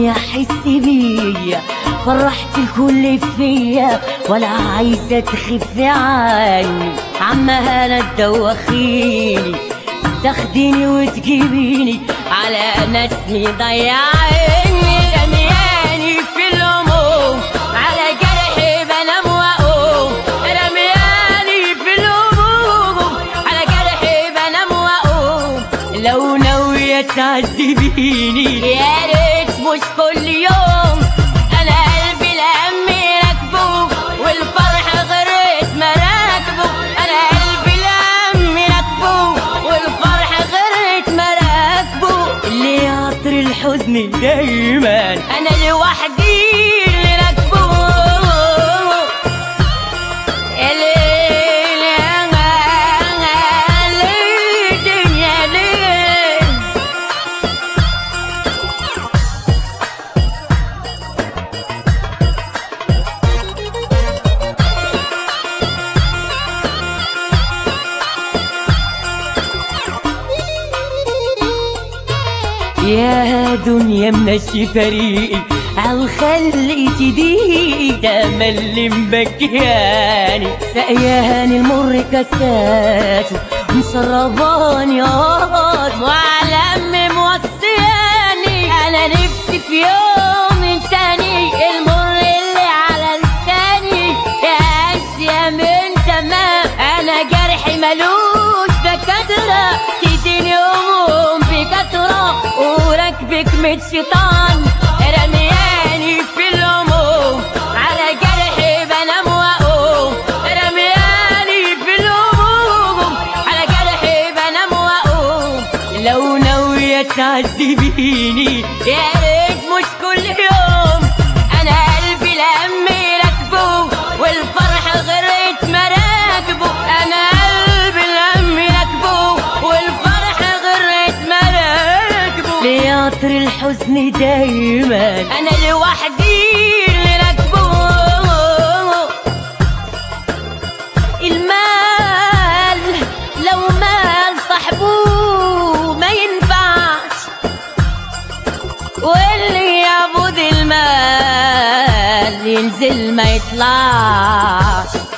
عاوزاني احس بيا، فرحت الكل فيا ولا عايزة تخف عني. عمها انا تدوخيني، تاخديني وتجيبيني على ناس مضيعيني. رمياني في الهموم على جرحي بنام واقوم، رمياني في الهموم على جرحي بنام واقوم. لو ناوية تعذبيني يا ريت مش كل يوم، انا قلبي الهم راكبه والفرح غريت مراكبه. انا قلبي الهم راكبه والفرح غريت مراكبه. اللي عطر الحزن دايما انا لوحدي اللي راكبه. يا دنيا منشي فريقي عالخلق تضيقي، ده اللي مبكياني سقياني المر كاساته مشرباني وعلى موصياني. انا نفسي في يوم انساني المر اللي على لساني يا اشياء من زمان. انا جرحي ملوش دكاتره تديني هموم بكتره وراكبك ميت شيطان. رمياني في الهموم على جرحي بنام واقوم، رمياني في الهموم على جرحي بنام واقوم. لو ناوية تعذبيني يا ريت مش كل يوم، انا قلبي الهم راكبه والفرح غريت مراكبه. انا قلبي الهم راكبه والفرح غريت مراكبه. لعطر الحزن دايما انا لوحدي اللي راكبه. المال لو مال صاحبه ما ينفعش، واللي يعبد المال ينزل ما يطلعش.